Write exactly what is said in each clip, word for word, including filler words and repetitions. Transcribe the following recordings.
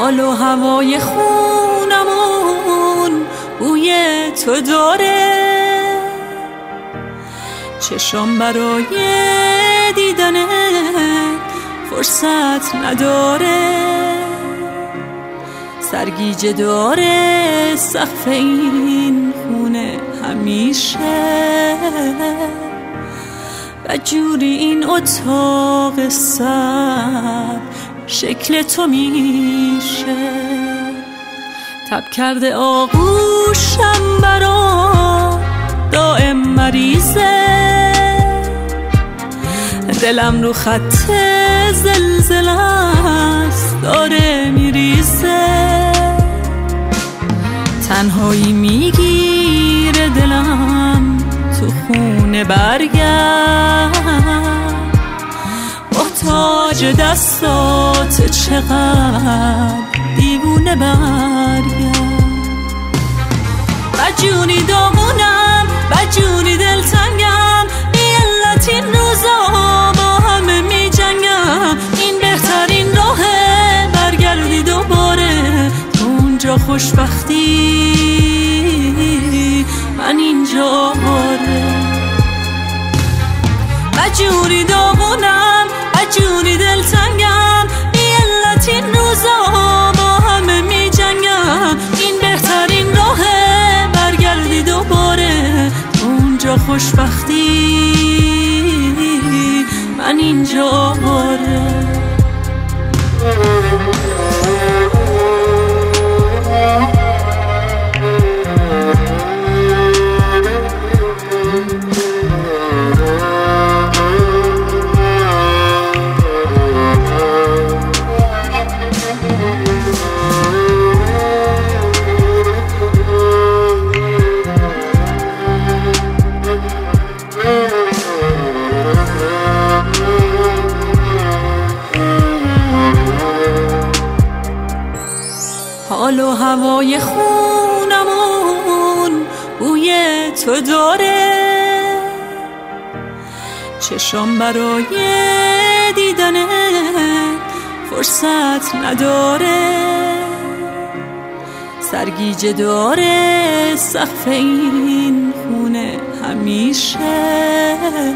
حال و هوای خونمون بوی تو داره، چشم برای دیدنت فرصت نداره، سرگیجه داره سقف این خونه همیشه، بدجوری این اتاق سر شکل تو میشه، تب کرده آغوشم برا دائم مریضه، دلم رو خط زلزله است داره میریزه، تنهایی میگیره دلم تو خونه برگرد، محتاج دستات چقدر دیوونه برگرد، بدجونی داغونم بدجونی دلتنگم، بی علت این روزا با همه می جنگم، این بهترین راهه برگردی دوباره تو اونجا خوشبختی من اینجا آره، بدجوری داغونم بدجوری دلتنگم، بی علت این روزا با همه می جنگم، این بهترین راهه برگردی دوباره تو اونجا خوشبختی من اینجا آره. حال و هوای خونمون بوی تو داره، چشم برای دیدنت فرصت نداره، سرگیجه داره سقف این خونه همیشه،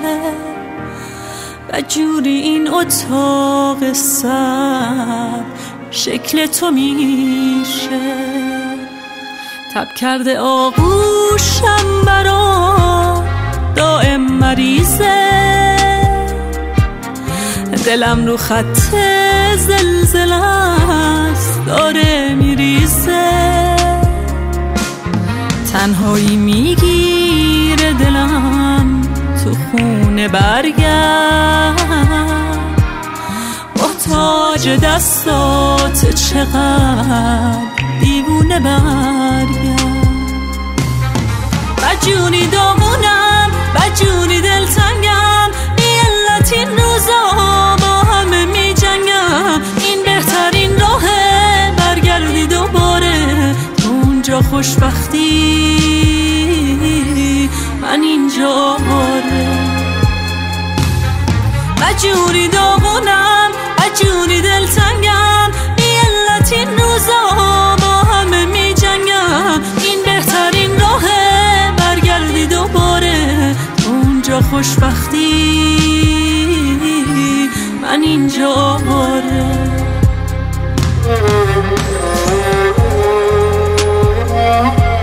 بدجوری این اتاق سر شکل تو میشه، تب کرده آغوشم برا دائم مریضه، دلم رو خط زلزله است داره میریزه، تنهایی میگیره دلم تو خونه برگرد، محتاج دستات چقدر دیوونه برگرد، بدجونی داغونم بدجونی دلتنگم، بی علت این روزا با همه می جنگم، این بهترین راهه برگردی دوباره تو اونجا خوشبختی من اینجا آره، بدجوری داغونم بدجوری دلتنگم، بی علت این روزا با همه می جنگم، این بهترین راهه برگردی دوباره تو اونجا خوشبختی من اینجا آره.